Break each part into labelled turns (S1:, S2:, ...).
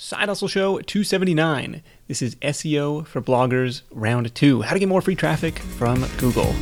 S1: Side Hustle Show 279. This is SEO for Bloggers Round 2. How to get more free traffic from Google.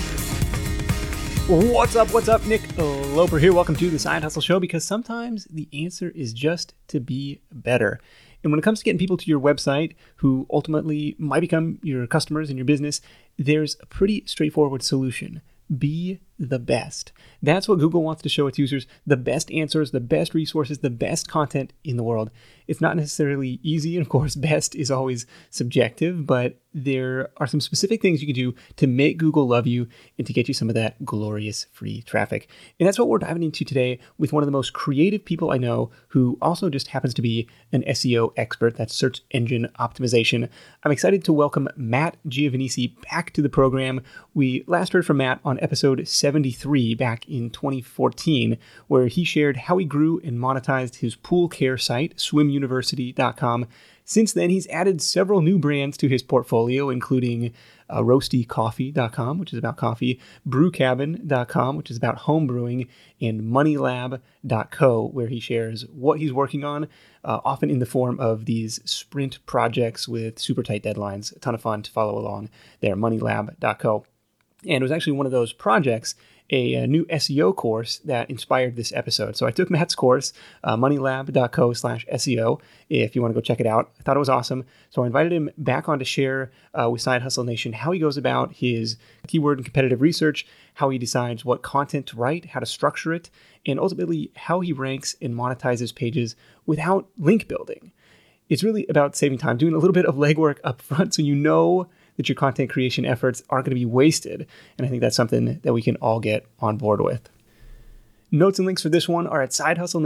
S1: What's up? Nick Loper here. Welcome to the Side Hustle Show, because sometimes the answer is just to be better. And when it comes to getting people to your website who ultimately might become your customers in your business, there's a pretty straightforward solution. Be the best. That's what Google wants to show its users: the best answers, the best resources, the best content in the world. It's not necessarily easy, and of course, best is always subjective, but there are some specific things you can do to make Google love you and to get you some of that glorious free traffic. And that's what we're diving into today with one of the most creative people I know, who also just happens to be an SEO expert. That's search engine optimization. I'm excited to welcome Matt Giovanisci back to the program. We last heard from Matt on episode 73 back in 2014, where he shared how he grew and monetized his pool care site, swimuniversity.com. Since then, he's added several new brands to his portfolio, including roastycoffee.com, which is about coffee, brewcabin.com, which is about home brewing, and moneylab.co, where he shares what he's working on, often in the form of these sprint projects with super tight deadlines. A ton of fun to follow along there, moneylab.co. And it was actually one of those projects, a new SEO course, that inspired this episode. So I took Matt's course, moneylab.co/SEO, if you want to go check it out. I thought it was awesome. So I invited him back on to share with Side Hustle Nation how he goes about his keyword and competitive research, how he decides what content to write, how to structure it, and ultimately how he ranks and monetizes pages without link building. It's really about saving time, doing a little bit of legwork up front so you know that your content creation efforts aren't going to be wasted. And I think that's something that we can all get on board with. Notes and links for this one are at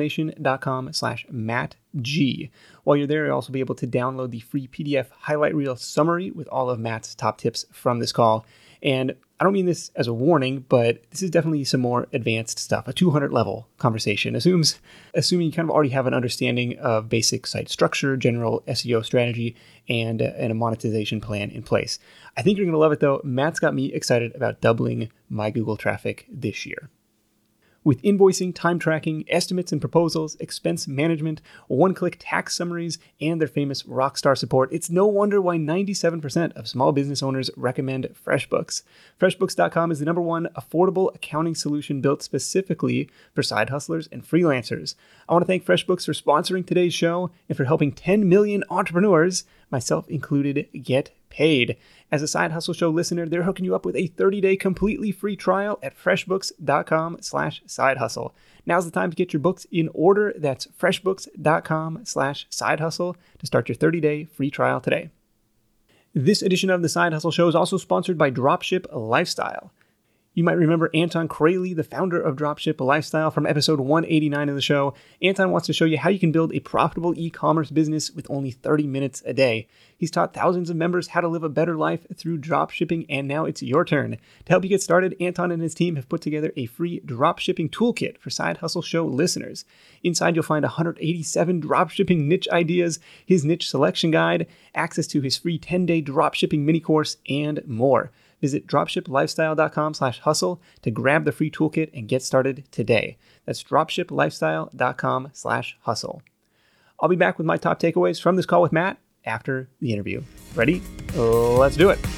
S1: sidehustlenation.com/MattG. While you're there, you'll also be able to download the free PDF highlight reel summary with all of Matt's top tips from this call. And I don't mean this as a warning, but this is definitely some more advanced stuff. A 200 level conversation assuming you kind of already have an understanding of basic site structure, general SEO strategy, and a monetization plan in place. I think you're going to love it though. Matt's got me excited about doubling my Google traffic this year. With invoicing, time tracking, estimates and proposals, expense management, one-click tax summaries, and their famous rockstar support, it's no wonder why 97% of small business owners recommend FreshBooks. FreshBooks.com is the #1 affordable accounting solution built specifically for side hustlers and freelancers. I want to thank FreshBooks for sponsoring today's show and for helping 10 million entrepreneurs, myself included, get paid. As a Side Hustle Show listener, they're hooking you up with a 30-day completely free trial at freshbooks.com/sidehustle. Now's the time to get your books in order. That's freshbooks.com/sidehustle to start your 30-day free trial today. This edition of the Side Hustle Show is also sponsored by Dropship Lifestyle. You might remember Anton Kraly, the founder of Dropship Lifestyle, from episode 189 of the show. Anton wants to show you how you can build a profitable e-commerce business with only 30 minutes a day. He's taught thousands of members how to live a better life through dropshipping, and now it's your turn. To help you get started, Anton and his team have put together a free dropshipping toolkit for Side Hustle Show listeners. Inside, you'll find 187 dropshipping niche ideas, his niche selection guide, access to his free 10-day dropshipping mini course, and more. Visit dropshiplifestyle.com/hustle to grab the free toolkit and get started today. That's dropshiplifestyle.com/hustle. I'll be back with my top takeaways from this call with Matt after the interview. Ready? Let's do it.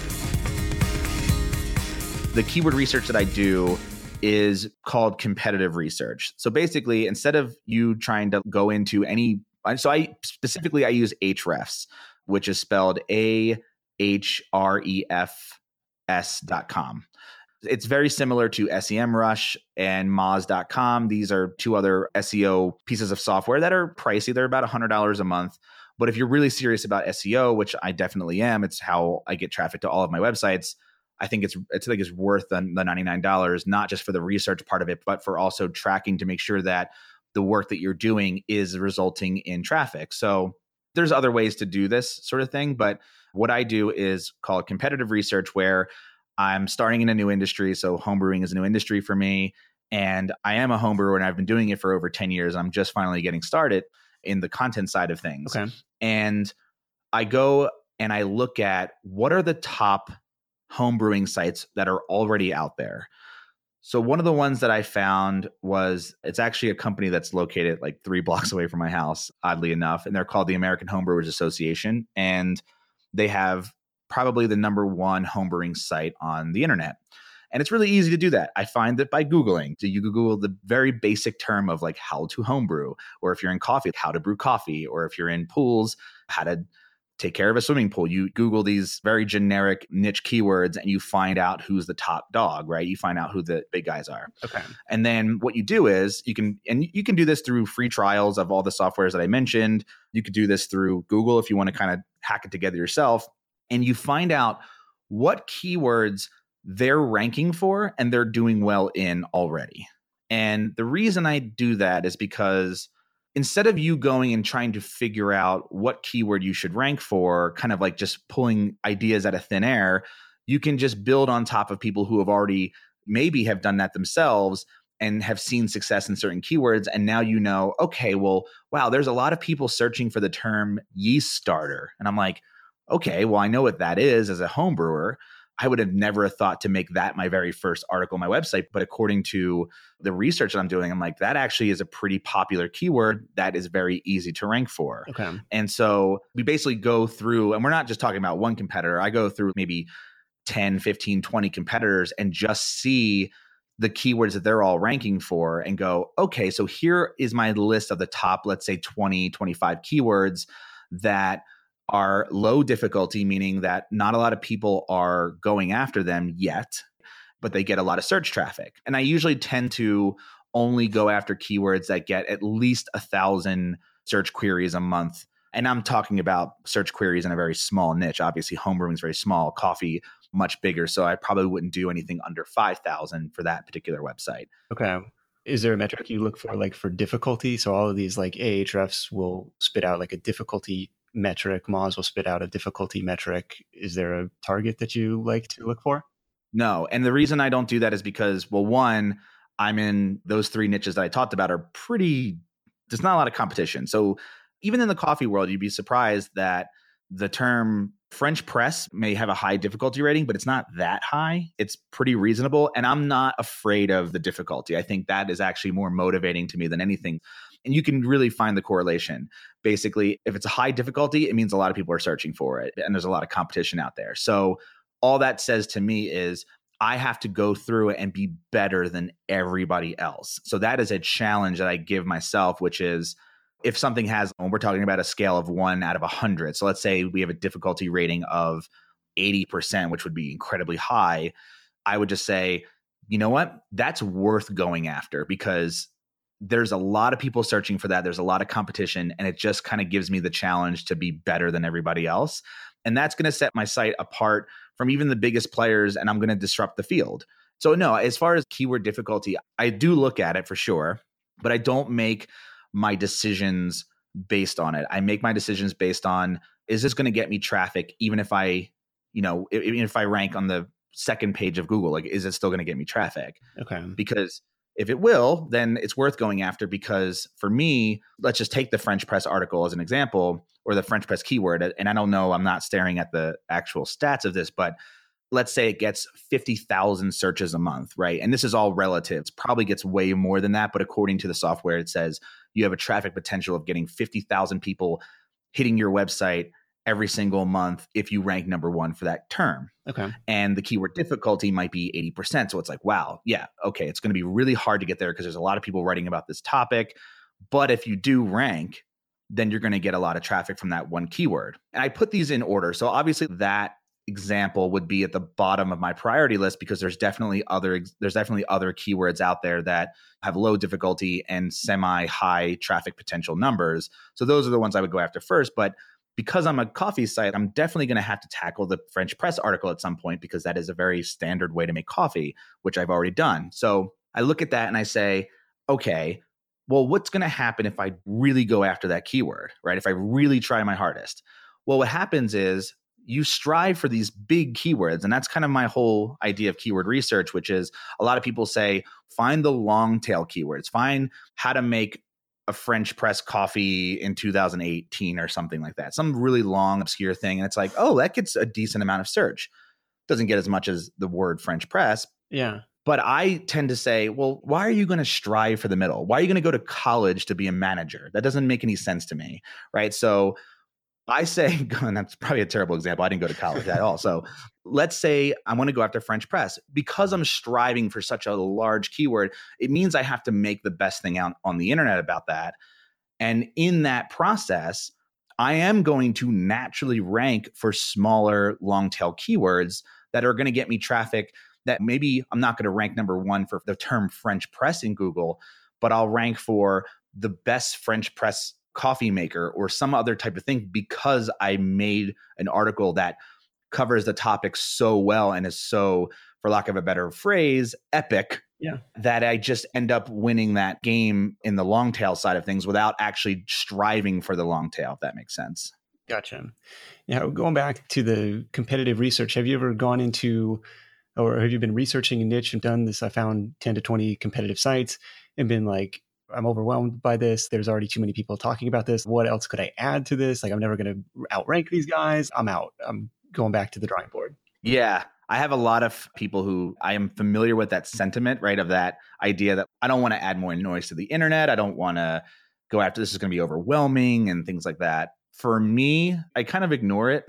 S2: The keyword research that I do is called competitive research. So basically, instead of you trying to go into I use Ahrefs, which is spelled ahrefs.com. It's very similar to SEMrush and Moz.com. These are two other SEO pieces of software that are pricey. They're about $100 a month. But if you're really serious about SEO, which I definitely am, it's how I get traffic to all of my websites. I think it's worth the $99, not just for the research part of it, but for also tracking to make sure that the work that you're doing is resulting in traffic. So there's other ways to do this sort of thing, but what I do is called competitive research, where I'm starting in a new industry. So homebrewing is a new industry for me. And I am a homebrewer and I've been doing it for over 10 years. I'm just finally getting started in the content side of things.
S1: Okay.
S2: And I go and I look at what are the top homebrewing sites that are already out there. So one of the ones that I found was, it's actually a company that's located like 3 blocks away from my house, oddly enough, and they're called the American Homebrewers Association, and they have probably the number one homebrewing site on the internet. And it's really easy to do that. I find that by Googling, so you Google the very basic term of like how to homebrew, or if you're in coffee, how to brew coffee, or if you're in pools, how to take care of a swimming pool. You Google these very generic niche keywords and you find out who's the top dog, right? You find out who the big guys are.
S1: Okay.
S2: And then what you do is you can do this through free trials of all the softwares that I mentioned. You could do this through Google if you want to kind of hack it together yourself. And you find out what keywords they're ranking for and they're doing well in already. And the reason I do that is because instead of you going and trying to figure out what keyword you should rank for, kind of like just pulling ideas out of thin air, you can just build on top of people who have already maybe have done that themselves and have seen success in certain keywords. And now you know, okay, well, wow, there's a lot of people searching for the term yeast starter. And I'm like, okay, well, I know what that is as a home brewer. I would have never thought to make that my very first article on my website. But according to the research that I'm doing, I'm like, that actually is a pretty popular keyword that is very easy to rank for.
S1: Okay.
S2: And so we basically go through, and we're not just talking about one competitor. I go through maybe 10, 15, 20 competitors and just see the keywords that they're all ranking for and go, okay, so here is my list of the top, let's say 20, 25 keywords that are low difficulty, meaning that not a lot of people are going after them yet, but they get a lot of search traffic. And I usually tend to only go after keywords that get at least 1,000 search queries a month. And I'm talking about search queries in a very small niche. Obviously, homebrewing is very small, coffee much bigger. So I probably wouldn't do anything under 5,000 for that particular website.
S1: Okay. Is there a metric you look for, like for difficulty? So all of these like Ahrefs will spit out like a difficulty metric. Moz will spit out a difficulty metric. Is there a target that you like to look for?
S2: No. And the reason I don't do that is because, well, one, I'm in those 3 niches that I talked about are pretty, there's not a lot of competition. So even in the coffee world, you'd be surprised that the term French press may have a high difficulty rating, but it's not that high. It's pretty reasonable. And I'm not afraid of the difficulty. I think that is actually more motivating to me than anything. And you can really find the correlation. Basically, if it's a high difficulty, it means a lot of people are searching for it. And there's a lot of competition out there. So all that says to me is I have to go through it and be better than everybody else. So that is a challenge that I give myself, which is if something has, when we're talking about a scale of 1 out of 100. So let's say we have a difficulty rating of 80%, which would be incredibly high. I would just say, you know what? That's worth going after because there's a lot of people searching for that. There's a lot of competition, and it just kind of gives me the challenge to be better than everybody else. And that's going to set my site apart from even the biggest players, and I'm going to disrupt the field. So no, as far as keyword difficulty, I do look at it for sure, but I don't make my decisions based on it. I make my decisions based on, is this going to get me traffic? Even if I, even if I rank on the second page of Google, like, is it still going to get me traffic?
S1: Okay.
S2: Because if it will, then it's worth going after, because for me, let's just take the French press article as an example, or the French press keyword. And I don't know, I'm not staring at the actual stats of this, but let's say it gets 50,000 searches a month, right? And this is all relative. It probably gets way more than that. But according to the software, it says you have a traffic potential of getting 50,000 people hitting your website every single month if you rank number 1 for that term.
S1: Okay.
S2: And the keyword difficulty might be 80%. So it's like, wow, yeah, okay, it's going to be really hard to get there because there's a lot of people writing about this topic. But if you do rank, then you're going to get a lot of traffic from that one keyword. And I put these in order. So obviously that example would be at the bottom of my priority list because there's definitely other keywords out there that have low difficulty and semi-high traffic potential numbers. So those are the ones I would go after first. But because I'm a coffee site, I'm definitely going to have to tackle the French press article at some point because that is a very standard way to make coffee, which I've already done. So I look at that and I say, okay, well, what's going to happen if I really go after that keyword, right? If I really try my hardest? Well, what happens is you strive for these big keywords. And that's kind of my whole idea of keyword research, which is a lot of people say, find the long tail keywords, find how to make a French press coffee in 2018 or something like that. Some really long, obscure thing. And it's like, oh, that gets a decent amount of search. Doesn't get as much as the word French press.
S1: Yeah.
S2: But I tend to say, well, why are you going to strive for the middle? Why are you going to go to college to be a manager? That doesn't make any sense to me, right? So I say, and that's probably a terrible example. I didn't go to college at all. So let's say I want to go after French press. Because I'm striving for such a large keyword, it means I have to make the best thing out on the internet about that. And in that process, I am going to naturally rank for smaller long tail keywords that are going to get me traffic that maybe I'm not going to rank number one for the term French press in Google, but I'll rank for the best French press coffee maker or some other type of thing because I made an article that covers the topic so well and is so, for lack of a better phrase, epic.
S1: Yeah.
S2: That I just end up winning that game in the long tail side of things without actually striving for the long tail, if that makes sense.
S1: Gotcha. Now, going back to the competitive research, have you ever gone into, or have you been researching a niche and done this? I found 10 to 20 competitive sites and been like, I'm overwhelmed by this. There's already too many people talking about this. What else could I add to this? Like, I'm never going to outrank these guys. I'm out. I'm going back to the drawing board.
S2: Yeah. I have a lot of people who I am familiar with that sentiment, right? Of that idea that I don't want to add more noise to the internet. I don't want to go after this is going to be overwhelming and things like that. For me, I kind of ignore it.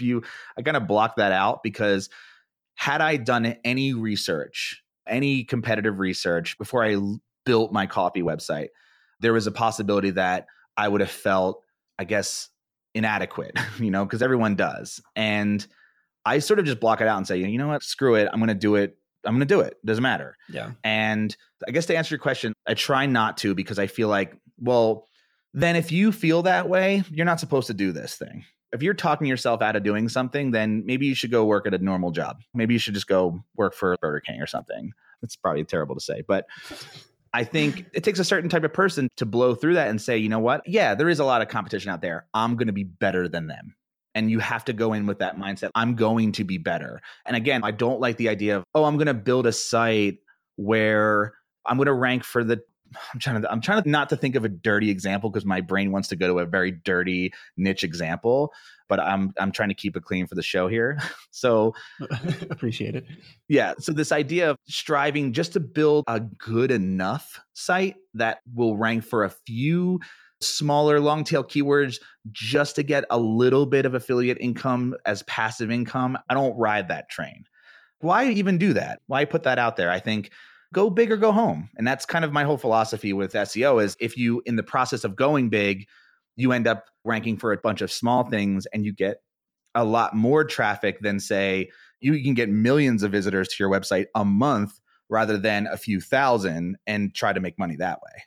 S2: I kind of block that out because had I done any research, any competitive research before I built my coffee website, there was a possibility that I would have felt, I guess, inadequate, because everyone does. And I sort of just block it out and say, you know what, screw it. I'm going to do it. I'm going to do it. Doesn't matter.
S1: Yeah.
S2: And I guess to answer your question, I try not to because I feel like, well, then if you feel that way, you're not supposed to do this thing. If you're talking yourself out of doing something, then maybe you should go work at a normal job. Maybe you should just go work for Burger King or something. It's probably terrible to say, but I think it takes a certain type of person to blow through that and say, you know what? Yeah, there is a lot of competition out there. I'm going to be better than them. And you have to go in with that mindset. I'm going to be better. And again, I don't like the idea of, I'm going to build a site where I'm going to rank for the, I'm trying to not to think of a dirty example because my brain wants to go to a very dirty niche example, but I'm trying to keep it clean for the show here. So
S1: appreciate it.
S2: Yeah. So this idea of striving just to build a good enough site that will rank for a few smaller long tail keywords just to get a little bit of affiliate income as passive income. I don't ride that train. Why even do that? Why put that out there? I think go big or go home. And that's kind of my whole philosophy with SEO is if you, in the process of going big, you end up ranking for a bunch of small things and you get a lot more traffic than say you can get millions of visitors to your website a month rather than a few thousand and try to make money that way.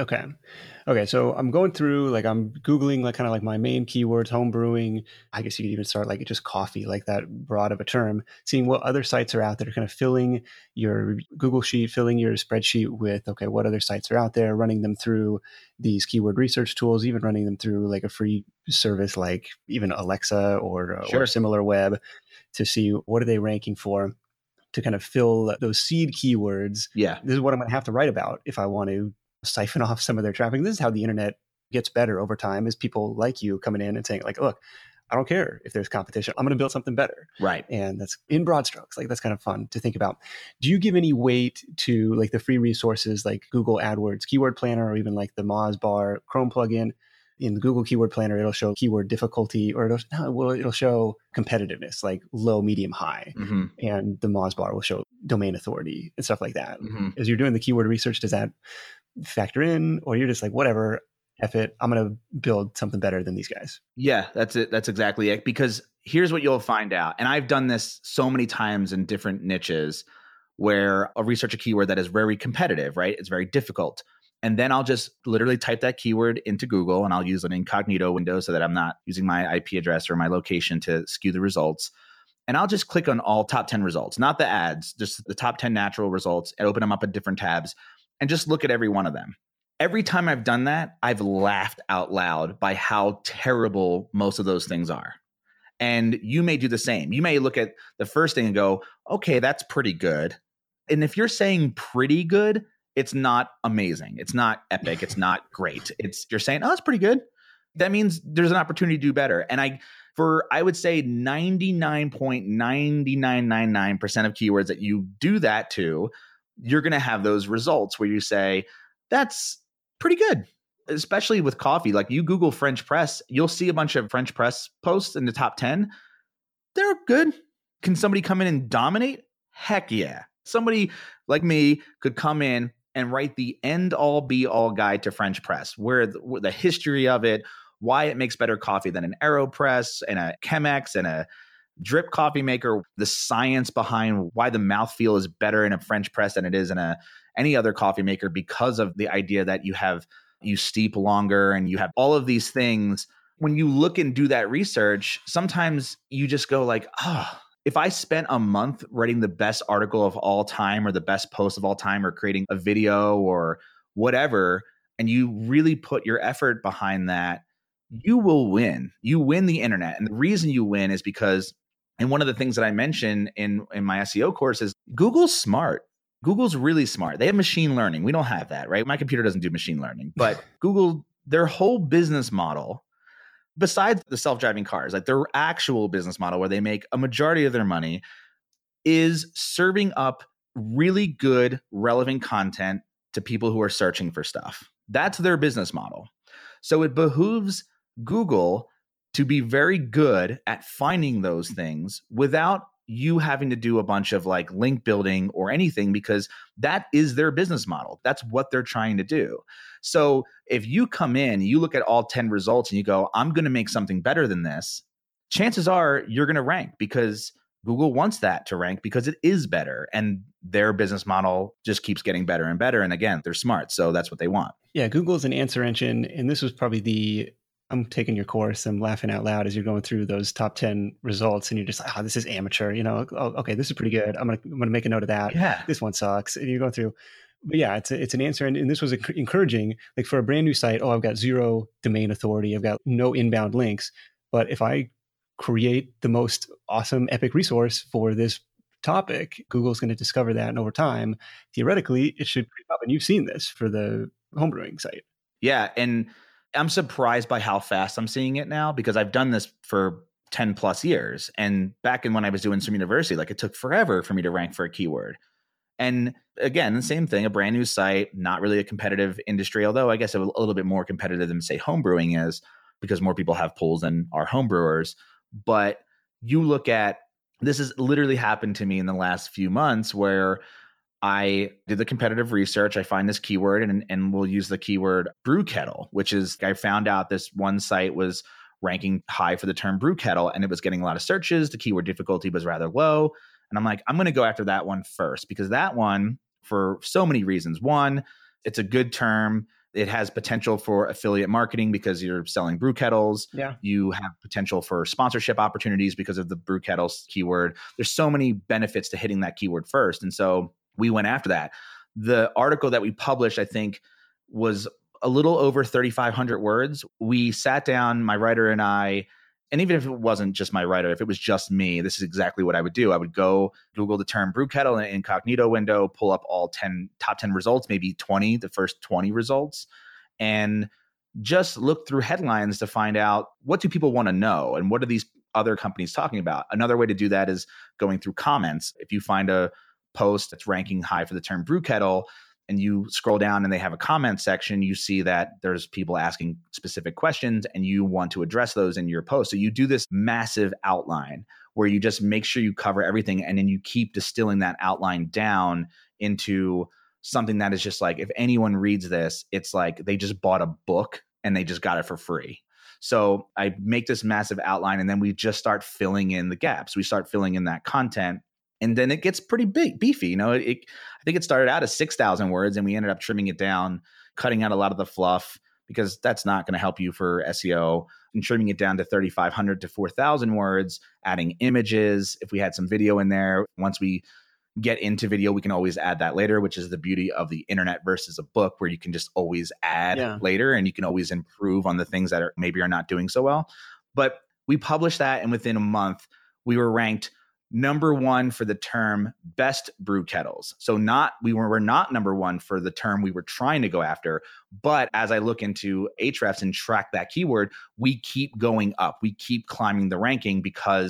S1: Okay. So I'm going through, like, I'm Googling like kind of like my main keywords, home brewing. I guess you could even start like just coffee, like that broad of a term, seeing what other sites are out there, kind of filling your Google sheet, filling your spreadsheet with, okay, what other sites are out there, running them through these keyword research tools, even running them through like a free service, like even Alexa or Similar Web to see what are they ranking for to kind of fill those seed keywords.
S2: Yeah.
S1: This is what I'm going to have to write about if I want to siphon off some of their traffic. This is how the internet gets better over time, is people like you coming in and saying like, look, I don't care if there's competition. I'm going to build something better.
S2: Right.
S1: And that's in broad strokes. Like, that's kind of fun to think about. Do you give any weight to like the free resources like Google AdWords Keyword Planner, or even like the Moz Bar Chrome plugin? In the Google Keyword Planner, it'll show keyword difficulty, or it'll show competitiveness, like low, medium, high.
S2: Mm-hmm.
S1: And the Moz Bar will show domain authority and stuff like that.
S2: Mm-hmm.
S1: As you're doing the keyword research, does that factor in, or you're just like, whatever, F it, I'm going to build something better than these guys?
S2: Yeah, that's it. That's exactly it. Because here's what you'll find out. And I've done this so many times in different niches where I'll research a keyword that is very competitive, right? It's very difficult. And then I'll just literally type that keyword into Google, and I'll use an incognito window so that I'm not using my IP address or my location to skew the results. And I'll just click on all top 10 results, not the ads, just the top 10 natural results, and open them up in different tabs and just look at every one of them. Every time I've done that, I've laughed out loud by how terrible most of those things are. And you may do the same. You may look at the first thing and go, okay, that's pretty good. And if you're saying pretty good, it's not amazing. It's not epic. It's not great. You're saying, oh, it's pretty good. That means there's an opportunity to do better. And I would say 99.9999% of keywords that you do that to, you're going to have those results where you say, that's pretty good. Especially with coffee. Like you Google French press, you'll see a bunch of French press posts in the top 10. They're good. Can somebody come in and dominate? Heck yeah. Somebody like me could come in and write the end all be all guide to French press, where the history of it, why it makes better coffee than an AeroPress and a Chemex and a drip coffee maker, the science behind why the mouthfeel is better in a French press than it is in any other coffee maker, because of the idea that you steep longer and you have all of these things. When you look and do that research, sometimes you just go like, oh, if I spent a month writing the best article of all time or the best post of all time or creating a video or whatever, and you really put your effort behind that, you will win. You win the internet. And the reason you win is because, and one of the things that I mentioned in my SEO course is Google's smart. Google's really smart. They have machine learning. We don't have that, right? My computer doesn't do machine learning, but Google, their whole business model, besides the self-driving cars, like their actual business model where they make a majority of their money, is serving up really good, relevant content to people who are searching for stuff. That's their business model. So it behooves Google to be very good at finding those things without you having to do a bunch of like link building or anything, because that is their business model. That's what they're trying to do. So if you come in, you look at all 10 results and you go, I'm going to make something better than this, chances are you're going to rank, because Google wants that to rank because it is better. And their business model just keeps getting better and better. And again, they're smart. So that's what they want.
S1: Yeah, Google's an answer engine. And this was probably I'm taking your course. I'm laughing out loud as you're going through those top 10 results, and you're just like, oh, this is amateur. Oh, okay, this is pretty good. I'm gonna make a note of that.
S2: Yeah.
S1: This one sucks. And you're going through, but yeah, it's an answer. And this was encouraging, like for a brand new site. Oh, I've got zero domain authority. I've got no inbound links. But if I create the most awesome, epic resource for this topic, Google's going to discover that. And over time, theoretically, it should creep up. And you've seen this for the homebrewing site.
S2: Yeah. And I'm surprised by how fast I'm seeing it now, because I've done this for 10 plus years. And back when I was doing Swim University, like it took forever for me to rank for a keyword. And again, the same thing, a brand new site, not really a competitive industry, although I guess a little bit more competitive than say homebrewing is, because more people have pools than are homebrewers. But you look at, this has literally happened to me in the last few months, where I did the competitive research. I find this keyword and we'll use the keyword brew kettle, which is, I found out this one site was ranking high for the term brew kettle and it was getting a lot of searches. The keyword difficulty was rather low. And I'm like, I'm going to go after that one first, because that one, for so many reasons. One, it's a good term. It has potential for affiliate marketing because you're selling brew kettles.
S1: Yeah.
S2: You have potential for sponsorship opportunities because of the brew kettles keyword. There's so many benefits to hitting that keyword first. And so we went after that. The article that we published, I think, was a little over 3,500 words. We sat down, my writer and I, and even if it wasn't just my writer, if it was just me, this is exactly what I would do. I would go Google the term brew kettle in an incognito window, pull up all top 10 results, maybe 20, the first 20 results, and just look through headlines to find out, what do people want to know and what are these other companies talking about? Another way to do that is going through comments. If you find a post that's ranking high for the term brew kettle and you scroll down and they have a comment section, you see that there's people asking specific questions and you want to address those in your post. So you do this massive outline where you just make sure you cover everything, and then you keep distilling that outline down into something that is just like, if anyone reads this, it's like they just bought a book and they just got it for free. So I make this massive outline and then we just start filling in the gaps. We start filling in that content. And then it gets pretty big, beefy. I think it started out as 6,000 words and we ended up trimming it down, cutting out a lot of the fluff, because that's not going to help you for SEO, and trimming it down to 3,500 to 4,000 words, adding images. If we had some video in there, once we get into video, we can always add that later, which is the beauty of the internet versus a book, where you can just always add later and you can always improve on the things that maybe are not doing so well. But we published that, and within a month, we were ranked number one for the term best brew kettles. So we were not number one for the term we were trying to go after. But as I look into Ahrefs and track that keyword, we keep going up. We keep climbing the ranking because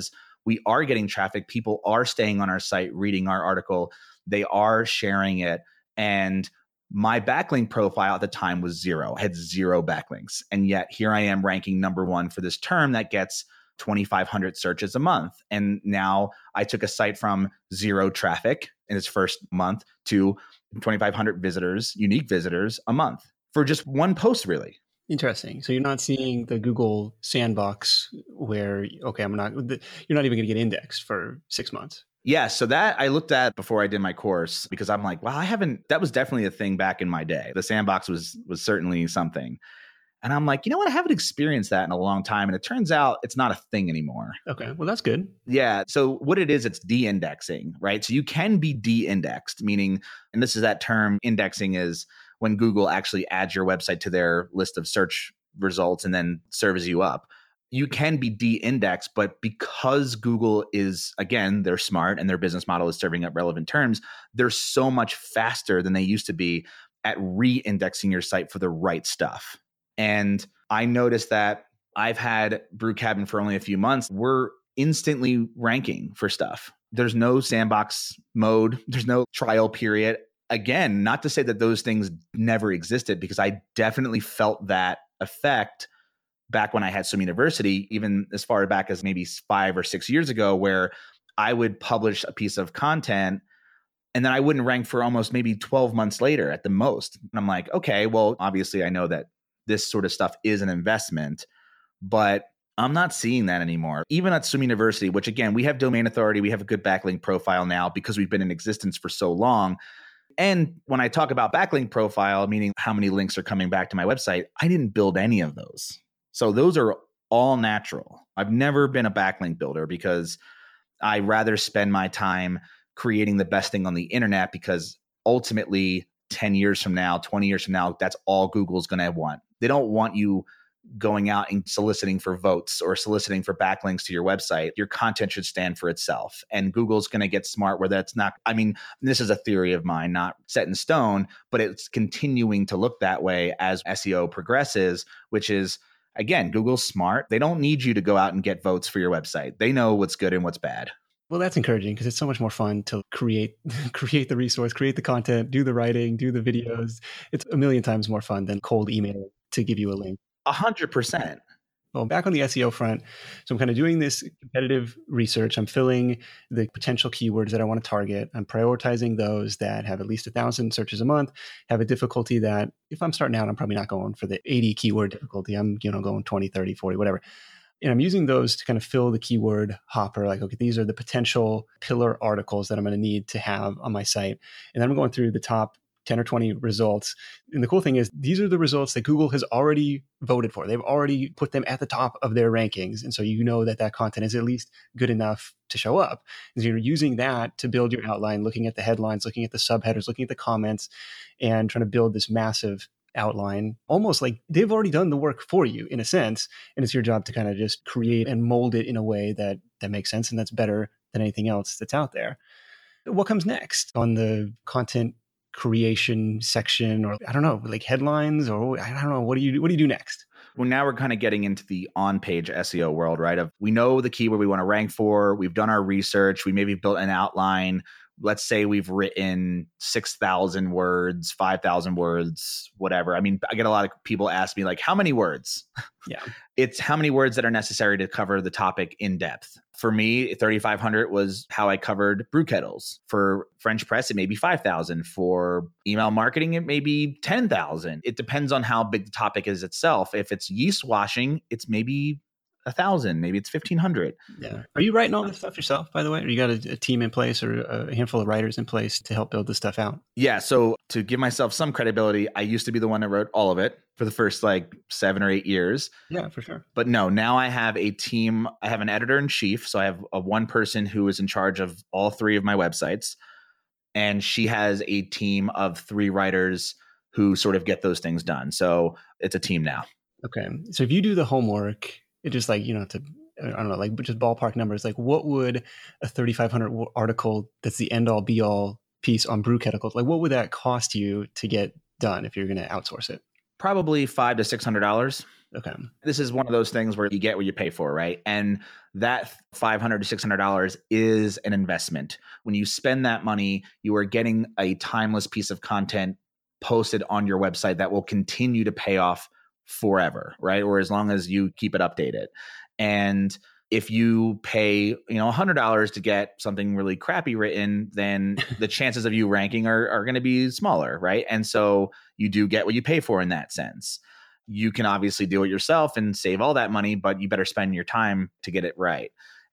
S2: we are getting traffic. People are staying on our site, reading our article. They are sharing it. And my backlink profile at the time was 0. I had 0 backlinks. And yet here I am ranking number 1 for this term that gets 2,500 searches a month. And now I took a site from 0 traffic in its first month to 2,500 visitors, unique visitors a month for just one post, really.
S1: Interesting. So you're not seeing the Google sandbox where, okay, you're not even going to get indexed for 6 months.
S2: Yeah. So that I looked at before I did my course because I'm like, well, that was definitely a thing back in my day. The sandbox was certainly something. And I'm like, you know what? I haven't experienced that in a long time. And it turns out it's not a thing anymore.
S1: Okay. Well, that's good.
S2: Yeah. So what it is, it's de-indexing, right? So you can be de-indexed, meaning, and this is that term, indexing is when Google actually adds your website to their list of search results and then serves you up. You can be de-indexed, but because Google is, again, they're smart and their business model is serving up relevant terms, they're so much faster than they used to be at re-indexing your site for the right stuff. And I noticed that I've had Brew Cabin for only a few months. We're instantly ranking for stuff. There's no sandbox mode. There's no trial period. Again, not to say that those things never existed, because I definitely felt that effect back when I had Swim University, even as far back as maybe 5 or 6 years ago, where I would publish a piece of content and then I wouldn't rank for almost maybe 12 months later at the most. And I'm like, okay, well, obviously I know that this sort of stuff is an investment, but I'm not seeing that anymore. Even at Swim University, which again, we have domain authority, we have a good backlink profile now because we've been in existence for so long. And when I talk about backlink profile, meaning how many links are coming back to my website, I didn't build any of those. So those are all natural. I've never been a backlink builder because I rather spend my time creating the best thing on the internet, because ultimately 10 years from now, 20 years from now, that's all Google's going to want. They don't want you going out and soliciting for votes or soliciting for backlinks to your website. Your content should stand for itself. And Google's going to get smart where that's not, I mean, this is a theory of mine, not set in stone, but it's continuing to look that way as SEO progresses, which is, again, Google's smart. They don't need you to go out and get votes for your website. They know what's good and what's bad.
S1: Well, that's encouraging because it's so much more fun to create the resource, create the content, do the writing, do the videos. It's a million times more fun than cold email to give you a link.
S2: 100%.
S1: Well, back on the SEO front, so I'm kind of doing this competitive research. I'm filling the potential keywords that I want to target. I'm prioritizing those that have at least 1,000 searches a month, have a difficulty that if I'm starting out, I'm probably not going for the 80 keyword difficulty. I'm going 20, 30, 40, whatever. And I'm using those to kind of fill the keyword hopper. Like, okay, these are the potential pillar articles that I'm going to need to have on my site. And then I'm going through the top 10 or 20 results. And the cool thing is these are the results that Google has already voted for. They've already put them at the top of their rankings. And so you know that that content is at least good enough to show up. And so you're using that to build your outline, looking at the headlines, looking at the subheaders, looking at the comments, and trying to build this massive outline, almost like they've already done the work for you in a sense. And it's your job to kind of just create and mold it in a way that makes sense and that's better than anything else that's out there. What comes next on the content creation section, or I don't know, like headlines, or I don't know, what do you do next?
S2: Well, now we're kind of getting into the on-page SEO world, right? We know the keyword we want to rank for. We've done our research. We maybe built an outline. Let's say we've written 6,000 words, 5,000 words, whatever. I mean, I get a lot of people ask me like, how many words?
S1: Yeah.
S2: It's how many words that are necessary to cover the topic in depth. For me, 3,500 was how I covered brew kettles. For French press, it may be 5,000. For email marketing, it may be 10,000. It depends on how big the topic is itself. If it's yeast washing, it's maybe 1,000, maybe it's 1,500.
S1: Yeah. Are you writing all this stuff yourself, by the way? Or you got a team in place or a handful of writers in place to help build this stuff out?
S2: Yeah. So to give myself some credibility, I used to be the one that wrote all of it for the first like 7 or 8 years.
S1: Yeah, for sure.
S2: But no, now I have a team. I have an editor in chief. So I have one person who is in charge of all 3 of my websites. And she has a team of 3 writers who sort of get those things done. So it's a team now.
S1: Okay. So if you do the homework, it just like, I don't know, like just ballpark numbers, like what would a 3,500 article that's the end all be all piece on brew kettles, like what would that cost you to get done if you're going to outsource it?
S2: Probably $500 to $600.
S1: Okay.
S2: This is one of those things where you get what you pay for, right? And that $500 to $600 is an investment. When you spend that money, you are getting a timeless piece of content posted on your website that will continue to pay off forever, right? Or as long as you keep it updated. And if you pay, $100 to get something really crappy written, then the chances of you ranking are going to be smaller, right? And so you do get what you pay for in that sense. You can obviously do it yourself and save all that money, but you better spend your time to get it right.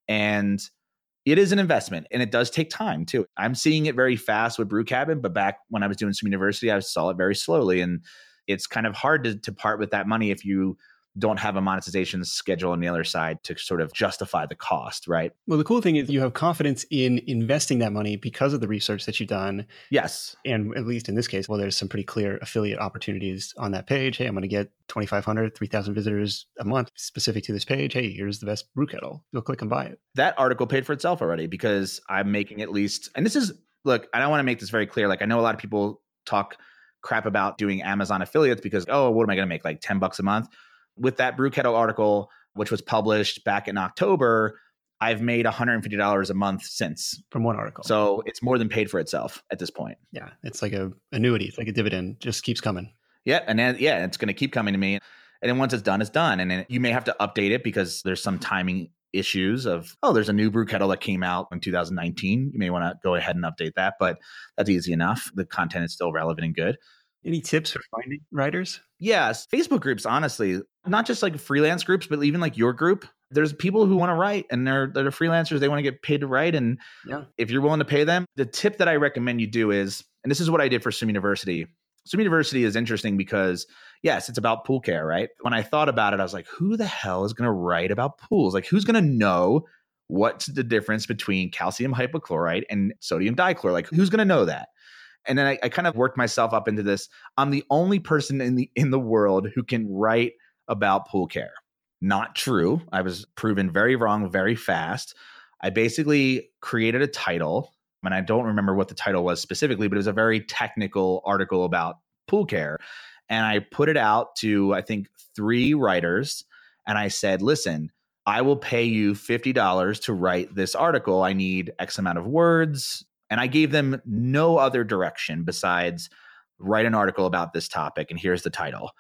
S2: And it is an investment, and it does take time too. I'm seeing it very fast with Brew Cabin, but back when I was doing Swim University, I saw it very slowly. And it's kind of hard to part with that money if you don't have a monetization schedule on the other side to sort of justify the cost, right?
S1: Well, the cool thing is you have confidence in investing that money because of the research that you've done.
S2: Yes.
S1: And at least in this case, well, there's some pretty clear affiliate opportunities on that page. Hey, I'm going to get 2,500, 3,000 visitors a month specific to this page. Hey, here's the best brew kettle. You'll click and buy it.
S2: That article paid for itself already because I'm making at least, and this is, look, I don't want to make this very clear. Like I know a lot of people talk crap about doing Amazon affiliates because, oh, what am I going to make? Like $10 a month? With that Brew Kettle article, which was published back in October, I've made $150 a month since.
S1: From one article.
S2: So it's more than paid for itself at this point.
S1: Yeah. It's like a annuity. It's like a dividend. Just keeps coming.
S2: Yeah. And then, it's going to keep coming to me. And then once it's done, it's done. And then you may have to update it because there's some timing issues of, there's a new Brew Kettle that came out in 2019. You may want to go ahead and update that, but that's easy enough. The content is still relevant and good.
S1: Any tips for finding writers?
S2: Yes. Facebook groups, honestly, not just like freelance groups, but even like your group. There's people who want to write and they're freelancers. They want to get paid to write. And if you're willing to pay them, the tip that I recommend you do is, and this is what I did for Swim University. Swim University is interesting because, yes, it's about pool care, right? When I thought about it, I was like, who the hell is going to write about pools? Like, who's going to know what's the difference between calcium hypochlorite and sodium dichloride? Like, who's going to know that? And then I kind of worked myself up into this. I'm the only person in the world who can write about pool care. Not true. I was proven very wrong very fast. I basically created a title, and I don't remember what the title was specifically, but it was a very technical article about pool care. And I put it out to, I think, 3 writers. And I said, listen, I will pay you $50 to write this article. I need X amount of words. And I gave them no other direction besides write an article about this topic. And here's the title.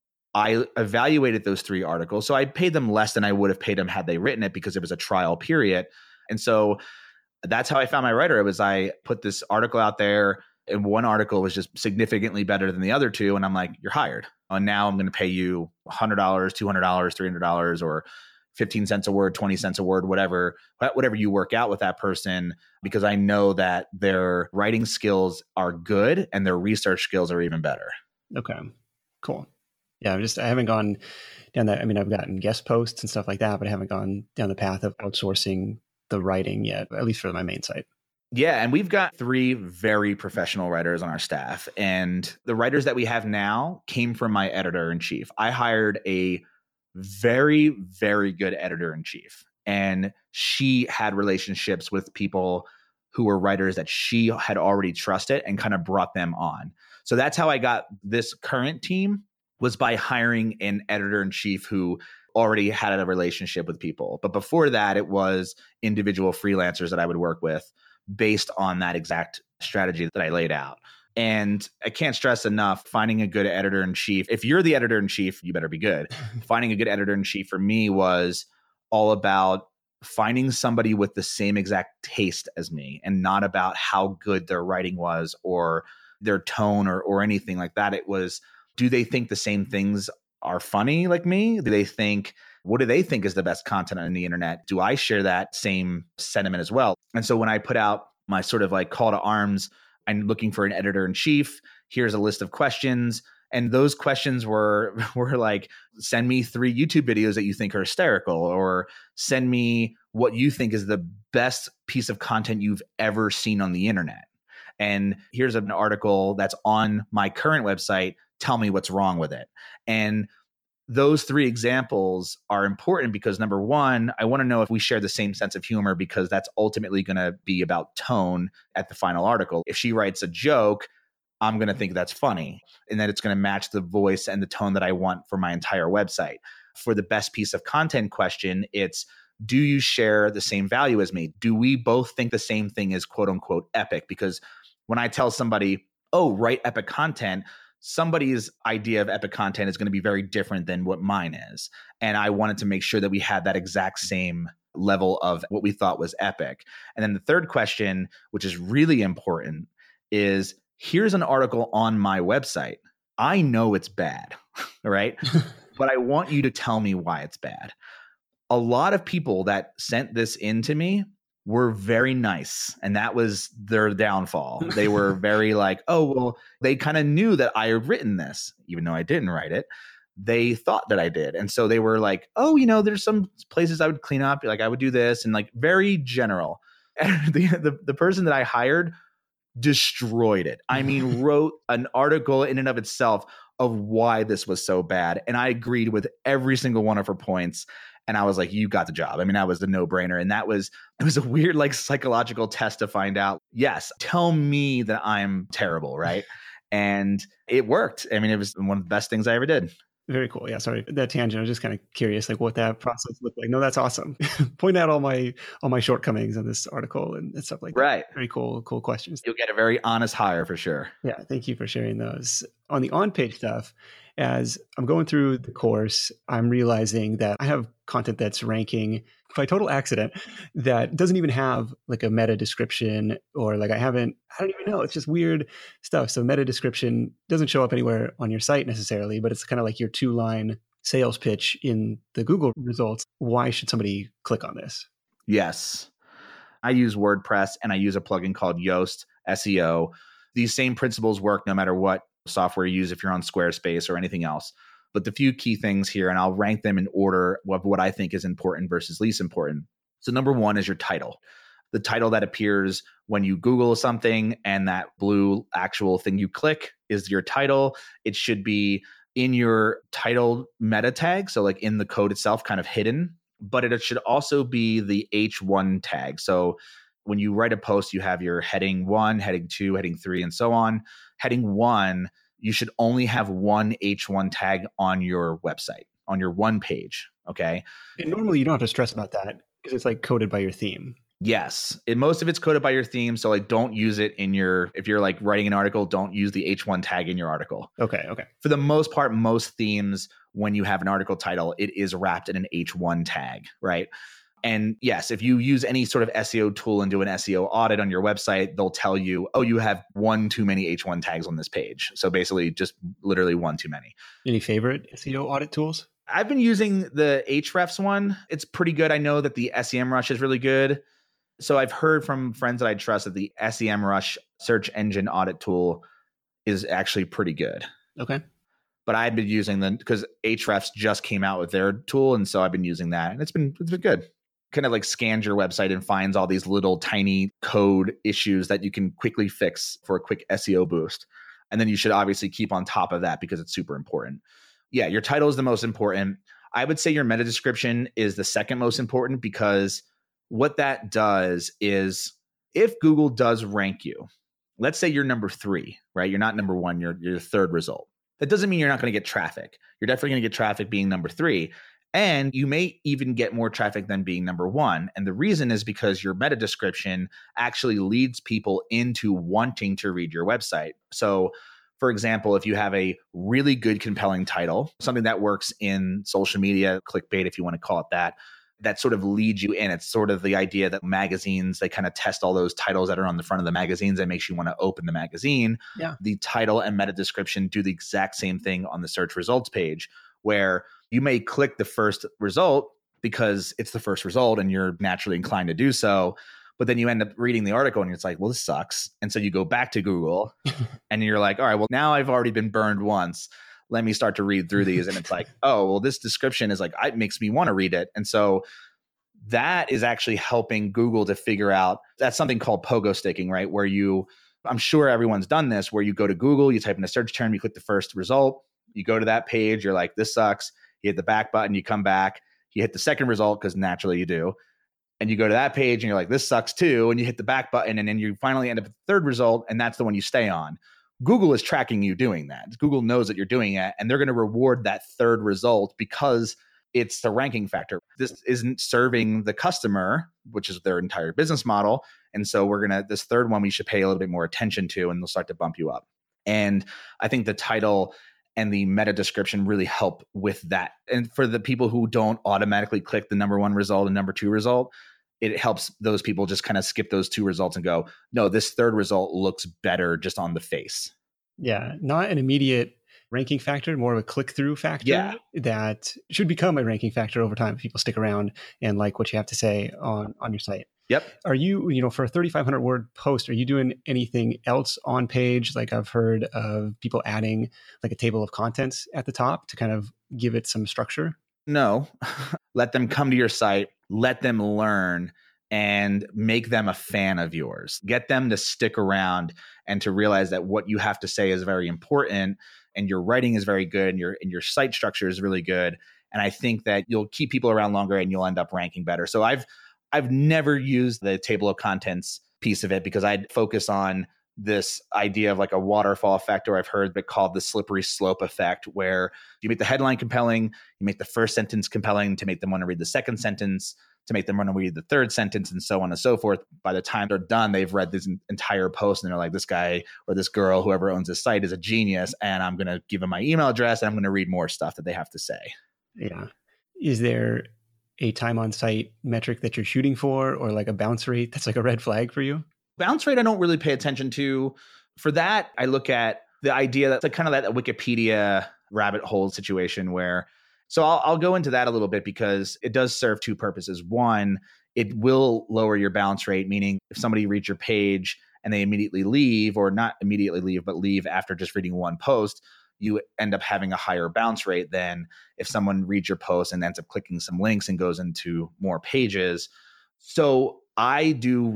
S2: I evaluated those 3 articles. So I paid them less than I would have paid them had they written it because it was a trial period. And so that's how I found my writer. I put this article out there, and one article was just significantly better than the other 2. And I'm like, you're hired. And now I'm going to pay you $100, $200, $300, or 15 cents a word, 20 cents a word, whatever you work out with that person, because I know that their writing skills are good and their research skills are even better.
S1: Okay, cool. Yeah, I haven't gone down that. I mean, I've gotten guest posts and stuff like that, but I haven't gone down the path of outsourcing the writing yet, at least for my main site.
S2: Yeah, and we've got 3 very professional writers on our staff. And the writers that we have now came from my editor-in-chief. I hired a very, very good editor-in-chief. And she had relationships with people who were writers that she had already trusted and kind of brought them on. So that's how I got this current team, was by hiring an editor-in-chief who already had a relationship with people. But before that, it was individual freelancers that I would work with based on that exact strategy that I laid out. And I can't stress enough, finding a good editor-in-chief. If you're the editor-in-chief, you better be good. Finding a good editor-in-chief for me was all about finding somebody with the same exact taste as me, and not about how good their writing was or their tone or anything like that. It was, do they think the same things are funny like me? What do they think is the best content on the internet? Do I share that same sentiment as well? And so when I put out my sort of like call to arms, I'm looking for an editor-in-chief. Here's a list of questions. And those questions were like, send me 3 YouTube videos that you think are hysterical, or send me what you think is the best piece of content you've ever seen on the internet. And here's an article that's on my current website. Tell me what's wrong with it. And those 3 examples are important because, number one, I want to know if we share the same sense of humor, because that's ultimately going to be about tone at the final article. If she writes a joke, I'm going to think that's funny and that it's going to match the voice and the tone that I want for my entire website. For the best piece of content question, it's, do you share the same value as me? Do we both think the same thing is quote unquote epic? Because when I tell somebody, oh, write epic content, somebody's idea of epic content is going to be very different than what mine is. And I wanted to make sure that we had that exact same level of what we thought was epic. And then the third question, which is really important, is here's an article on my website. I know it's bad, right? But I want you to tell me why it's bad. A lot of people that sent this in to me were very nice, and that was their downfall. They were very like, oh, well, they kind of knew that I had written this, even though I didn't write it. They thought that I did. And so they were like, oh, there's some places I would clean up, like I would do this, and like very general. And the person that I hired destroyed it. I mean, wrote an article in and of itself of why this was so bad. And I agreed with every single one of her points. And I was like, you got the job. I mean, that was a no-brainer. And it was a weird, like, psychological test to find out, yes, tell me that I'm terrible, right? And it worked. I mean, it was one of the best things I ever did.
S1: Very cool. Yeah, sorry, that tangent. I was just kind of curious, like what that process looked like. No, that's awesome. Point out all my shortcomings in this article and stuff like that.
S2: Right.
S1: Very cool questions.
S2: You'll get a very honest hire for sure.
S1: Yeah, thank you for sharing those. On the on-page stuff, as I'm going through the course, I'm realizing that I have content that's ranking by total accident that doesn't even have like a meta description, or like I don't even know. It's just weird stuff. So meta description doesn't show up anywhere on your site necessarily, but it's kind of like your 2-line sales pitch in the Google results. Why should somebody click on this?
S2: Yes. I use WordPress and I use a plugin called Yoast SEO. These same principles work no matter what software you use, if you're on Squarespace or anything else. But the few key things here, and I'll rank them in order of what I think is important versus least important. So number one is your title. The title that appears when you Google something, and that blue actual thing you click is your title. It should be in your title meta tag, so like in the code itself, kind of hidden. But it should also be the H1 tag. So when you write a post, you have your heading 1, heading 2, heading 3, and so on. Heading 1, you should only have one H1 tag on your website, on your one page, okay?
S1: And normally you don't have to stress about that because it's like coded by your theme.
S2: Yes. Most of it's coded by your theme. So like don't use it if you're like writing an article, don't use the H1 tag in your article.
S1: Okay.
S2: For the most part, most themes, when you have an article title, it is wrapped in an H1 tag, right? And yes, if you use any sort of SEO tool and do an SEO audit on your website, they'll tell you, oh, you have one too many H1 tags on this page. So basically just literally one too many.
S1: Any favorite SEO audit tools?
S2: I've been using the Ahrefs one. It's pretty good. I know that the SEMrush is really good. So I've heard from friends that I trust that the SEMrush search engine audit tool is actually pretty good.
S1: Okay.
S2: But I've been using them because Ahrefs just came out with their tool. And so I've been using that, and it's been good. Kind of like scans your website and finds all these little tiny code issues that you can quickly fix for a quick SEO boost. And then you should obviously keep on top of that because it's super important. Yeah, your title is the most important. I would say your meta description is the second most important, because what that does is if Google does rank you, let's say you're number 3, right? You're not number 1, you're the third result. That doesn't mean you're not going to get traffic. You're definitely going to get traffic being number 3. And you may even get more traffic than being number 1. And the reason is because your meta description actually leads people into wanting to read your website. So, for example, if you have a really good, compelling title, something that works in social media, clickbait, if you want to call it that, that sort of leads you in. It's sort of the idea that magazines, they kind of test all those titles that are on the front of the magazines that makes you want to open the magazine.
S1: Yeah.
S2: The title and meta description do the exact same thing on the search results page, where you may click the first result because it's the first result and you're naturally inclined to do so. But then you end up reading the article and it's like, well, this sucks. And so you go back to Google and you're like, all right, well, now I've already been burned once. Let me start to read through these. And it's like, oh, well, this description is like, it makes me want to read it. And so that is actually helping Google to figure out, that's something called pogo sticking, right? Where I'm sure everyone's done this, where you go to Google, you type in a search term, you click the first result, you go to that page, you're like, this sucks. You hit the back button, you come back, you hit the second result because naturally you do. And you go to that page and you're like, this sucks too. And you hit the back button and then you finally end up with the third result. And that's the one you stay on. Google is tracking you doing that. Google knows that you're doing it, and they're going to reward that third result because it's the ranking factor. This isn't serving the customer, which is their entire business model. And so this third one, we should pay a little bit more attention to, and they'll start to bump you up. And I think the title and the meta description really help with that. And for the people who don't automatically click the number one result and number two result, it helps those people just kind of skip those two results and go, no, this third result looks better just on the face.
S1: Yeah, not an immediate ranking factor, more of a click-through factor that should become a ranking factor over time if people stick around and like what you have to say on your site.
S2: Yep.
S1: Are you, for a 3,500 word post, are you doing anything else on page? Like I've heard of people adding like a table of contents at the top to kind of give it some structure.
S2: No, let them come to your site, let them learn, and make them a fan of yours. Get them to stick around and to realize that what you have to say is very important, and your writing is very good, and your site structure is really good. And I think that you'll keep people around longer and you'll end up ranking better. So I've never used the table of contents piece of it because I'd focus on this idea of like a waterfall effect, or I've heard it called the slippery slope effect, where you make the headline compelling, you make the first sentence compelling to make them want to read the second sentence, to make them want to read the third sentence, and so on and so forth. By the time they're done, they've read this entire post and they're like, this guy or this girl, whoever owns this site, is a genius, and I'm going to give them my email address and I'm going to read more stuff that they have to say.
S1: Yeah. Is there a time on site metric that you're shooting for, or like a bounce rate that's like a red flag for you?
S2: Bounce rate, I don't really pay attention to. For that, I look at the idea that's like kind of that Wikipedia rabbit hole situation where, so I'll go into that a little bit because it does serve two purposes. One, it will lower your bounce rate, meaning if somebody reads your page and they immediately leave, or not immediately leave, but leave after just reading one post, you end up having a higher bounce rate than if someone reads your post and ends up clicking some links and goes into more pages. So I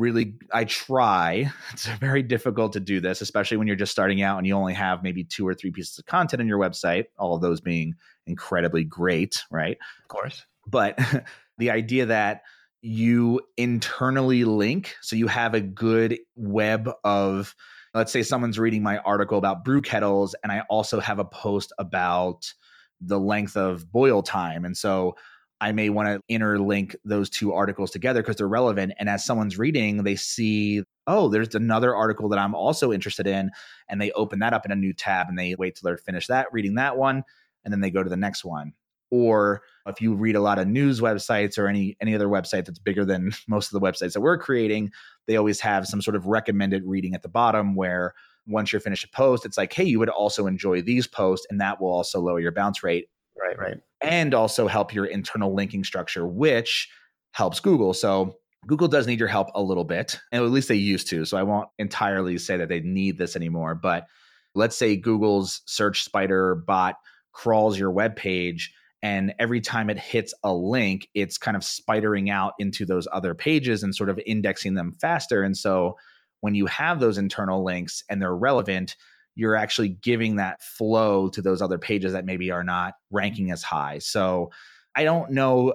S2: try. It's very difficult to do this, especially when you're just starting out and you only have maybe 2 or 3 pieces of content on your website, all of those being incredibly great, right?
S1: Of course.
S2: But the idea that you internally link, so you have a good web of, let's say someone's reading my article about brew kettles, and I also have a post about the length of boil time. And so I may want to interlink those two articles together because they're relevant. And as someone's reading, they see, oh, there's another article that I'm also interested in. And they open that up in a new tab and they wait till they're finished reading that one. And then they go to the next one. Or if you read a lot of news websites or any other website that's bigger than most of the websites that we're creating, they always have some sort of recommended reading at the bottom where once you're finished a post, it's like, hey, you would also enjoy these posts, and that will also lower your bounce rate.
S1: Right.
S2: And also help your internal linking structure, which helps Google. So Google does need your help a little bit, and at least they used to. So I won't entirely say that they need this anymore. But let's say Google's search spider bot crawls your web page, and every time it hits a link, it's kind of spidering out into those other pages and sort of indexing them faster. And so when you have those internal links and they're relevant, you're actually giving that flow to those other pages that maybe are not ranking as high. So I don't know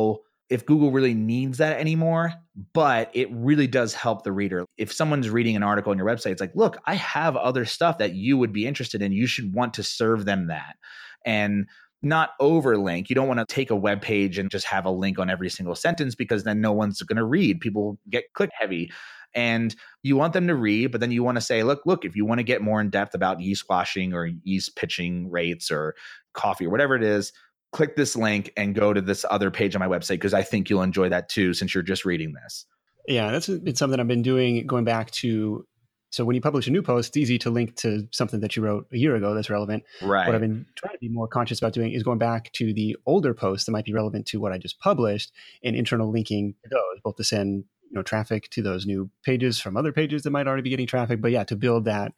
S2: if Google really needs that anymore, but it really does help the reader. If someone's reading an article on your website, it's like, look, I have other stuff that you would be interested in. You should want to serve them that. And not overlink. You don't want to take a web page and just have a link on every single sentence, because then no one's going to read. People get click heavy. And you want them to read, but then you want to say, look, if you want to get more in depth about yeast washing or yeast pitching rates or coffee or whatever it is, click this link and go to this other page on my website because I think you'll enjoy that too, since you're just reading this.
S1: Yeah, it's something I've been doing going back to. So when you publish a new post, it's easy to link to something that you wrote a year ago that's relevant.
S2: Right.
S1: What I've been trying to be more conscious about doing is going back to the older posts that might be relevant to what I just published and internal linking to those, both to send traffic to those new pages from other pages that might already be getting traffic. But yeah, to build that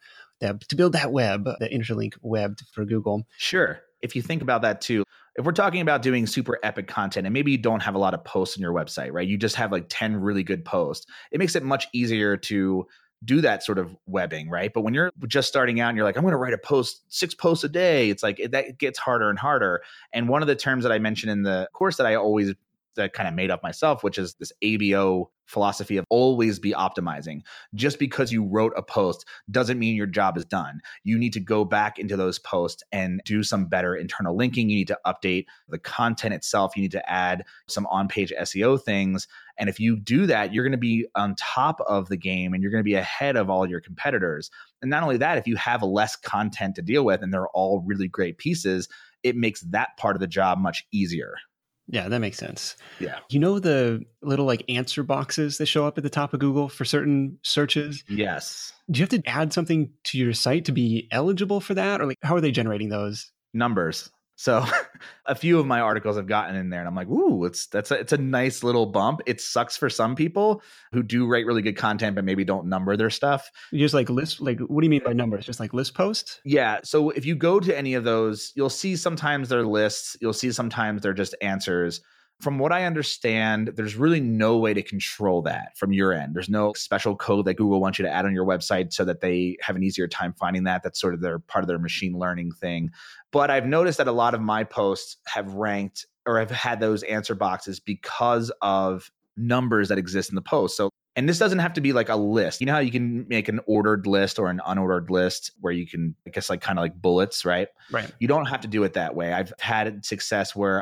S1: web, that interlink web for Google.
S2: Sure. If you think about that too, if we're talking about doing super epic content and maybe you don't have a lot of posts on your website, right? You just have like 10 really good posts. It makes it much easier to do that sort of webbing, right? But when you're just starting out and you're like, I'm going to write a post, 6 posts a day, it's like that gets harder and harder. And one of the terms that I mentioned in the course that I always that I kind of made up myself, which is this ABO philosophy of always be optimizing. Just because you wrote a post doesn't mean your job is done. You need to go back into those posts and do some better internal linking. You need to update the content itself. You need to add some on-page SEO things. And if you do that, you're going to be on top of the game and you're going to be ahead of all your competitors. And not only that, if you have less content to deal with and they're all really great pieces, it makes that part of the job much easier.
S1: Yeah, that makes sense.
S2: Yeah.
S1: You know the little like answer boxes that show up at the top of Google for certain searches?
S2: Yes.
S1: Do you have to add something to your site to be eligible for that? Or like how are they generating those?
S2: Numbers. So a few of my articles have gotten in there and I'm like, ooh, it's a nice little bump. It sucks for some people who do write really good content, but maybe don't number their stuff.
S1: You just like list, like, what do you mean by numbers? Just like list posts?
S2: Yeah. So if you go to any of those, you'll see sometimes they're lists. You'll see sometimes they're just answers. From what I understand, there's really no way to control that from your end. There's no special code that Google wants you to add on your website so that they have an easier time finding that. That's sort of their part of their machine learning thing. But I've noticed that a lot of my posts have ranked or have had those answer boxes because of numbers that exist in the post. So, and this doesn't have to be like a list. You know how you can make an ordered list or an unordered list where you can, I guess, like kind of like bullets, right?
S1: Right.
S2: You don't have to do it that way. I've had success where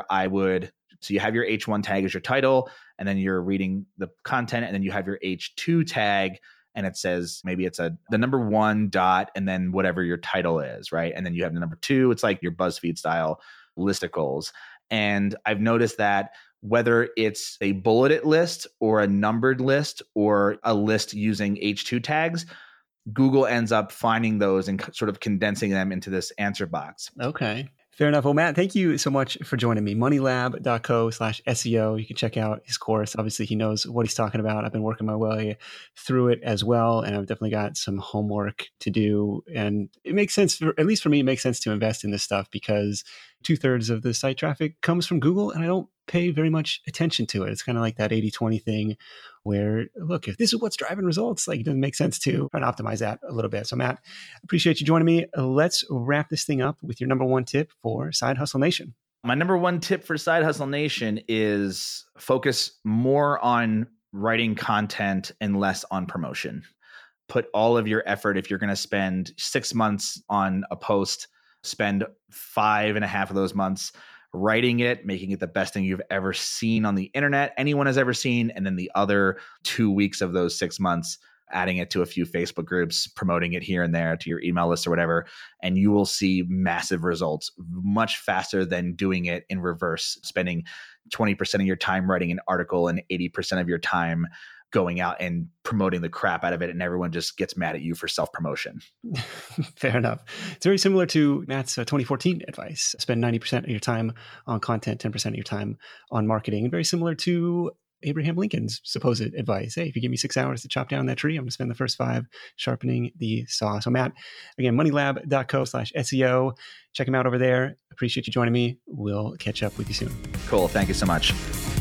S2: so you have your H1 tag as your title, and then you're reading the content, and then you have your H2 tag, and it says maybe it's the number 1 dot, and then whatever your title is, right? And then you have the number 2. It's like your BuzzFeed style listicles. And I've noticed that whether it's a bulleted list or a numbered list or a list using H2 tags, Google ends up finding those and sort of condensing them into this answer box.
S1: Okay. Fair enough. Well, Matt, thank you so much for joining me. Moneylab.co/SEO. You can check out his course. Obviously, he knows what he's talking about. I've been working my way through it as well, and I've definitely got some homework to do. And it makes sense, at least for me, it makes sense to invest in this stuff because 2/3 of the site traffic comes from Google, and I don't pay very much attention to it. It's kind of like that 80-20 thing where, look, if this is what's driving results, like it doesn't make sense to try to optimize that a little bit. So Matt, appreciate you joining me. Let's wrap this thing up with your number 1 tip for Side Hustle Nation.
S2: My number 1 tip for Side Hustle Nation is focus more on writing content and less on promotion. Put all of your effort. If you're going to spend 6 months on a post, spend 5.5 of those months writing it, making it the best thing you've ever seen on the internet, anyone has ever seen. And then the other 2 weeks of those 6 months, adding it to a few Facebook groups, promoting it here and there to your email list or whatever. And you will see massive results much faster than doing it in reverse, spending 20% of your time writing an article and 80% of your time going out and promoting the crap out of it, and everyone just gets mad at you for self-promotion.
S1: Fair enough. It's very similar to Matt's 2014 advice. Spend 90% of your time on content, 10% of your time on marketing. And very similar to Abraham Lincoln's supposed advice. Hey, if you give me 6 hours to chop down that tree, I'm going to spend the first 5 sharpening the saw. So Matt, again, moneylab.co/SEO. Check him out over there. Appreciate you joining me. We'll catch up with you soon.
S2: Cool. Thank you so much.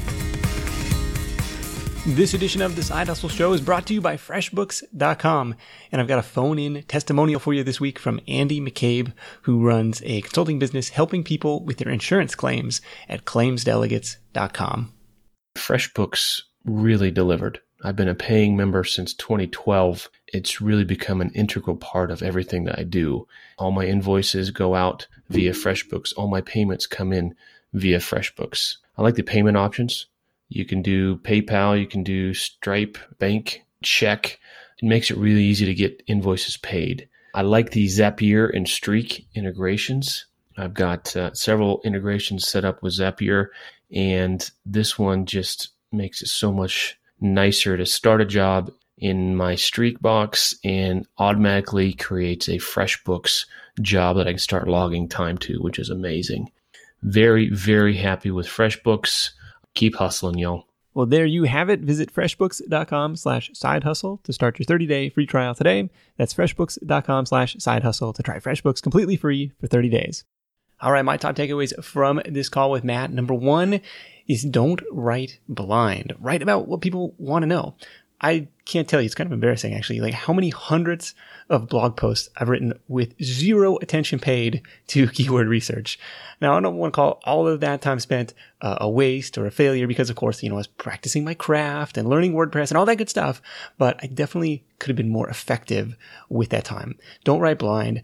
S1: This edition of the Side Hustle Show is brought to you by FreshBooks.com. And I've got a phone-in testimonial for you this week from Andy McCabe, who runs a consulting business helping people with their insurance claims at ClaimsDelegates.com.
S3: FreshBooks really delivered. I've been a paying member since 2012. It's really become an integral part of everything that I do. All my invoices go out via FreshBooks. All my payments come in via FreshBooks. I like the payment options. You can do PayPal, you can do Stripe, bank, check. It makes it really easy to get invoices paid. I like the Zapier and Streak integrations. I've got several integrations set up with Zapier, and this one just makes it so much nicer to start a job in my Streak box and automatically creates a FreshBooks job that I can start logging time to, which is amazing. Very, very happy with FreshBooks. Keep hustling, y'all.
S1: Well, there you have it. Visit freshbooks.com/sidehustle to start your 30-day free trial today. That's freshbooks.com/sidehustle to try FreshBooks completely free for 30 days. All right, my top takeaways from this call with Matt. Number 1 is don't write blind. Write about what people want to know. I can't tell you, it's kind of embarrassing actually, like how many hundreds of blog posts I've written with zero attention paid to keyword research. Now, I don't want to call all of that time spent a waste or a failure because, of course, I was practicing my craft and learning WordPress and all that good stuff, but I definitely could have been more effective with that time. Don't write blind.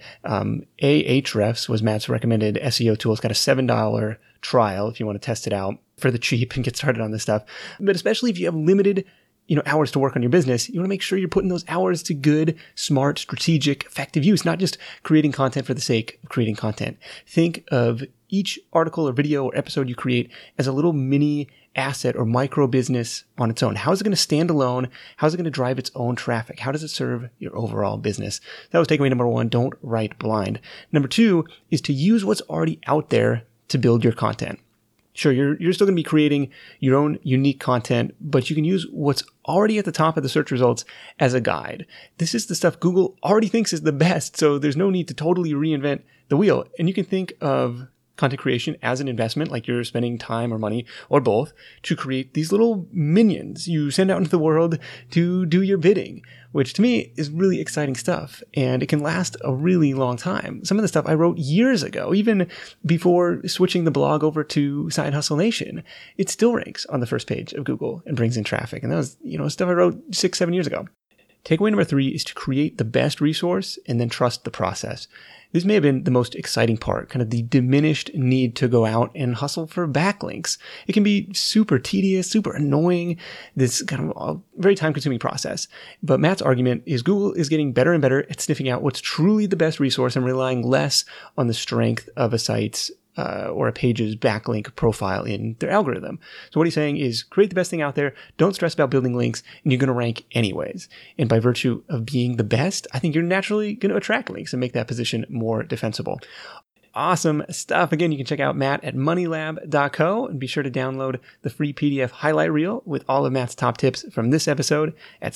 S1: Ahrefs was Matt's recommended SEO tool. It's got a $7 trial if you want to test it out for the cheap and get started on this stuff. But especially if you have limited hours to work on your business, you want to make sure you're putting those hours to good, smart, strategic, effective use, not just creating content for the sake of creating content. Think of each article or video or episode you create as a little mini asset or micro business on its own. How is it going to stand alone? How is it going to drive its own traffic? How does it serve your overall business? That was takeaway number 1. Don't write blind. Number 2 is to use what's already out there to build your content. Sure, you're still going to be creating your own unique content, but you can use what's already at the top of the search results as a guide. This is the stuff Google already thinks is the best, so there's no need to totally reinvent the wheel. And you can think of content creation as an investment, like you're spending time or money or both to create these little minions you send out into the world to do your bidding, which to me is really exciting stuff. And it can last a really long time. Some of the stuff I wrote years ago, even before switching the blog over to Side Hustle Nation, it still ranks on the first page of Google and brings in traffic. And that was, stuff I wrote 6-7 years ago. Takeaway number 3 is to create the best resource and then trust the process. This may have been the most exciting part, kind of the diminished need to go out and hustle for backlinks. It can be super tedious, super annoying, this kind of a very time-consuming process. But Matt's argument is Google is getting better and better at sniffing out what's truly the best resource and relying less on the strength of a site's or a page's backlink profile in their algorithm. So what he's saying is create the best thing out there. Don't stress about building links, and you're going to rank anyways. And by virtue of being the best, I think you're naturally going to attract links and make that position more defensible. Awesome stuff. Again, you can check out Matt at moneylab.co and be sure to download the free PDF highlight reel with all of Matt's top tips from this episode at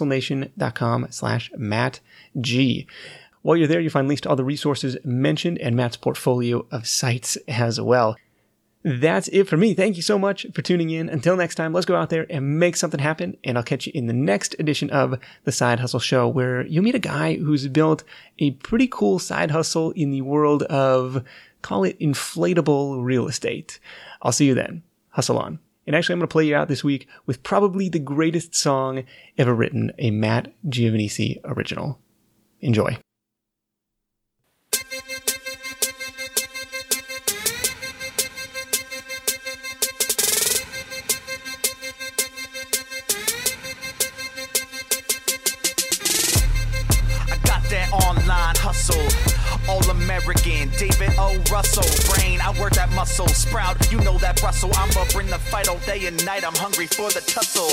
S1: sidehustlenation.com/MattG. While you're there, you'll find links to all the resources mentioned and Matt's portfolio of sites as well. That's it for me. Thank you so much for tuning in. Until next time, let's go out there and make something happen. And I'll catch you in the next edition of The Side Hustle Show, where you'll meet a guy who's built a pretty cool side hustle in the world of, call it inflatable real estate. I'll see you then. Hustle on. And actually, I'm going to play you out this week with probably the greatest song ever written, a Matt Giovanisci original. Enjoy.
S4: Online hustle, all-American, David O. Russell, brain, I work that muscle, sprout, you know that Russell, I'ma bring the fight all day and night, I'm hungry for the tussle.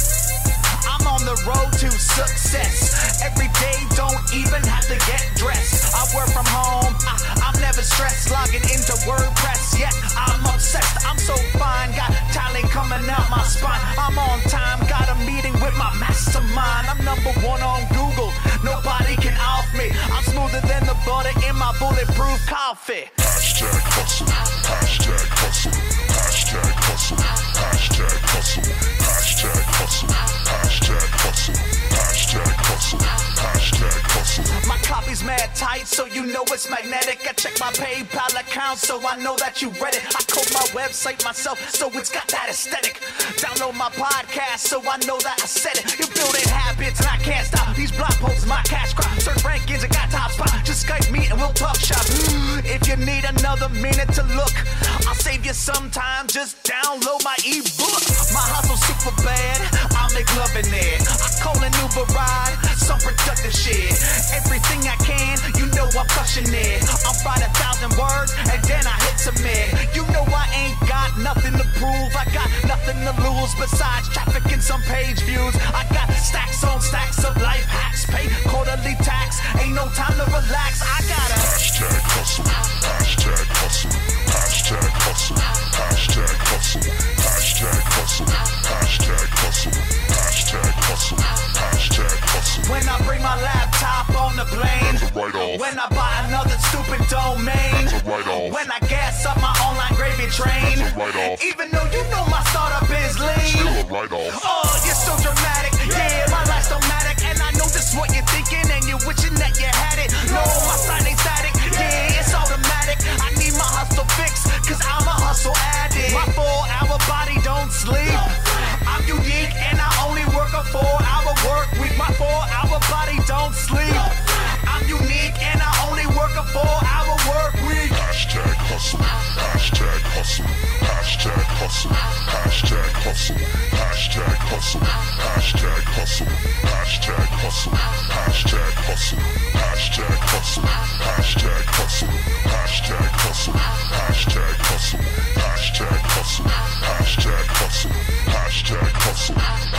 S4: I'm on the road to success. Every day, don't even have to get dressed. I work from home, I'm never stressed. Logging into WordPress, yet I'm obsessed. I'm so fine, got talent coming out my spine. I'm on time, got a meeting with my mastermind. I'm number 1 on Google, nobody can off me. I'm smoother than the butter in my bulletproof coffee.
S5: Hashtag hustle, hashtag hustle, hashtag hustle, hashtag hustle, hashtag hustle, hashtag hustle, hashtag hustle, hashtag hustle.
S4: My copy's mad tight, so you know it's magnetic. I check my PayPal account, so I know that you read it. I code my website myself, so it's got that aesthetic. Download my podcast, so I know that I said it. You're building habits, and I can't stop. These blog posts, my cash crop. Search rankings, I got top spot. Just Skype me and we'll talk shop. If you need another minute to look, I'll save you some time. Just download my ebook. My hustle's super bad, I'll make love in it. I call an Uber ride, some productive shit. Everything I can, you know I'm crushing it. I'll write 1,000 words and then I hit submit. You know I ain't got nothing to prove. I got nothing to lose besides traffic and some page views. I got stacks on stacks of life hacks. Pay quarterly tax, ain't no time to relax. I got a
S5: hashtag hustle, hashtag hustle, hashtag hustle, hashtag hustle, hashtag hustle, hashtag hustle, hashtag hustle, hashtag hustle.
S4: When I bring my laptop on the plane, when I buy another stupid domain, when I gas up my online gravy train, even though you know my startup is lean. Oh, you're so dramatic, yeah. don't sleep. I'm unique and I only work a 4-hour work week.
S5: Hashtag hustle, hashtag hustle, hashtag hustle, hashtag hustle, hashtag hustle, hashtag hustle, hashtag hustle, hashtag hustle, hashtag hustle, hashtag hustle, hashtag hustle, hashtag hustle, hashtag hustle, hashtag hustle, hashtag hustle,